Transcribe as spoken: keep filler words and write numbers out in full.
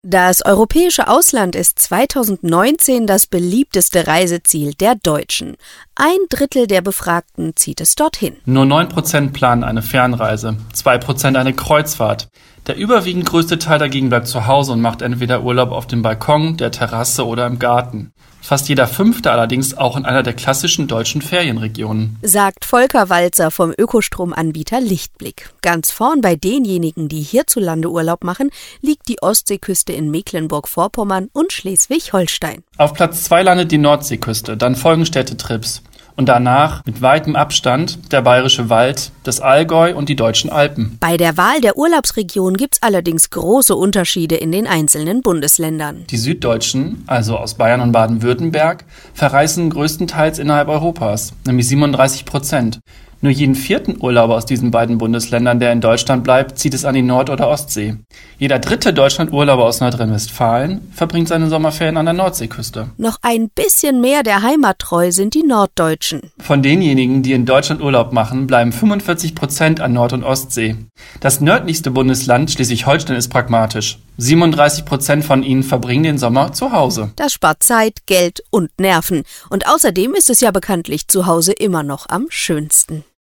Das europäische Ausland ist zweitausendneunzehn das beliebteste Reiseziel der Deutschen. Ein Drittel der Befragten zieht es dorthin. Nur neun Prozent planen eine Fernreise, zwei Prozent eine Kreuzfahrt. Der überwiegend größte Teil dagegen bleibt zu Hause und macht entweder Urlaub auf dem Balkon, der Terrasse oder im Garten. Fast jeder Fünfte allerdings auch in einer der klassischen deutschen Ferienregionen. Sagt Volker Walzer vom Ökostromanbieter Lichtblick. Ganz vorn bei denjenigen, die hierzulande Urlaub machen, liegt die Ostseeküste in Mecklenburg-Vorpommern und Schleswig-Holstein. Auf Platz zwei landet die Nordseeküste, dann folgen Städtetrips. Und danach, mit weitem Abstand, der Bayerische Wald, das Allgäu und die deutschen Alpen. Bei der Wahl der Urlaubsregion gibt's allerdings große Unterschiede in den einzelnen Bundesländern. Die Süddeutschen, also aus Bayern und Baden-Württemberg, verreisen größtenteils innerhalb Europas, nämlich siebenunddreißig Prozent. Nur jeden vierten Urlauber aus diesen beiden Bundesländern, der in Deutschland bleibt, zieht es an die Nord- oder Ostsee. Jeder dritte Deutschland-Urlauber aus Nordrhein-Westfalen verbringt seine Sommerferien an der Nordseeküste. Noch ein bisschen mehr der Heimat treu sind die Norddeutschen. Von denjenigen, die in Deutschland Urlaub machen, bleiben fünfundvierzig Prozent an Nord- und Ostsee. Das nördlichste Bundesland, Schleswig-Holstein, ist pragmatisch. siebenunddreißig Prozent von ihnen verbringen den Sommer zu Hause. Das spart Zeit, Geld und Nerven. Und außerdem ist es ja bekanntlich zu Hause immer noch am schönsten.